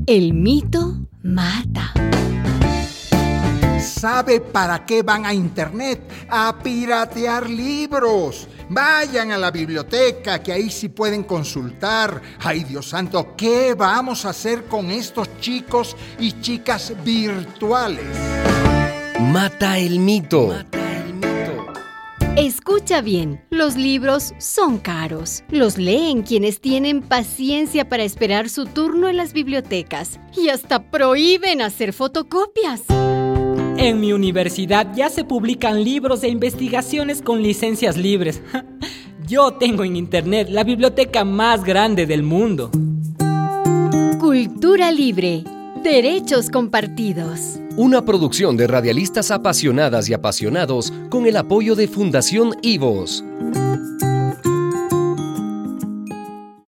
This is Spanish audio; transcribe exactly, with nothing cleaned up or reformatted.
El mito mata. ¿Sabe para qué van a internet? A piratear libros. Vayan a la biblioteca, que ahí sí pueden consultar. Ay, Dios santo, ¿qué vamos a hacer con estos chicos y chicas virtuales? Mata el mito. Escucha bien, los libros son caros. Los leen quienes tienen paciencia para esperar su turno en las bibliotecas. Y hasta prohíben hacer fotocopias. En mi universidad ya se publican libros e investigaciones con licencias libres. Yo tengo en internet la biblioteca más grande del mundo. Cultura libre. Derechos compartidos. Una producción de radialistas apasionadas y apasionados con el apoyo de Fundación I V O S.